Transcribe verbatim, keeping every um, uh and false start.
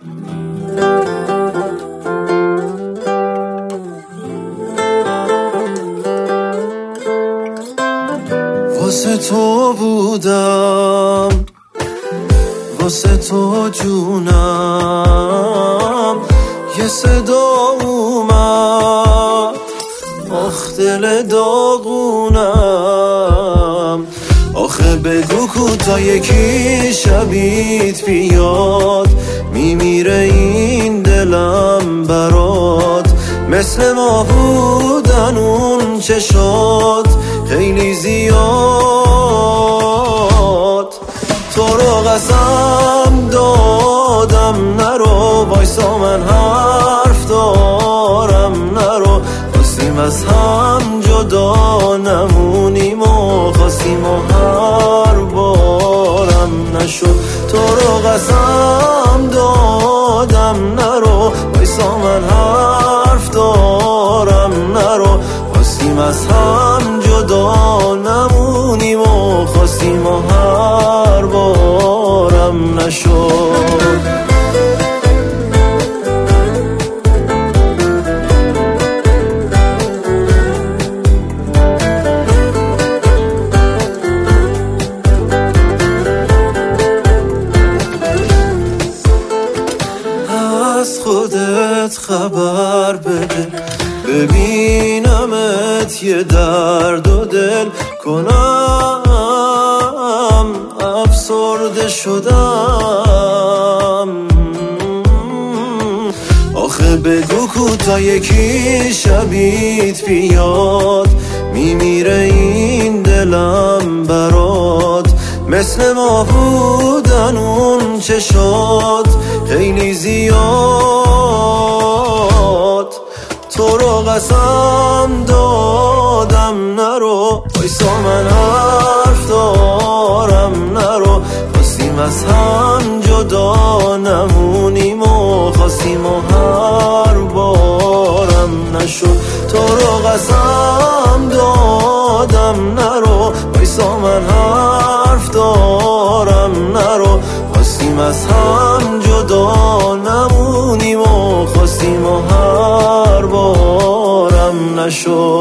واسه تو بودم، واسه تو جونم، یه صدا اومد آخ دل داغونم. آخه بگو کو تا یکی شبیت بیاد، میمیره این دلم برات. مثل ما بودن اون چشات خیلی زیاد. تو رو قسم دادم نرو، وایسا من حرف دارم نرو. خواستیم از هم جدا نمونیم و خواستیم و هر بارم نشد. تو رو قسم دادم نرو، وایسا من حرف دارم نرو. خواستیم از هم جدا نمونیم و خواستیم و هر بارم نشد. از خودت خبر بده، ببینمت یه درد و دل کنم. افسرده شدم، آخه بگو کو تا یکی شبیت بیاد، میمیره این دلم برات. مثل ما بودن اون چشات خیلی زیاد. تو رو قسم دادم نرو، وایسا من حرف دارم نرو. خواستیم از هم جدا نمونیم و خواستیم و هر بارم نشد. تو رو قسم دادم نرو، وایسا من حرف دارم نرو. خواستیم از هم جدا نمونیم و خواستیم و هر بارم نشد.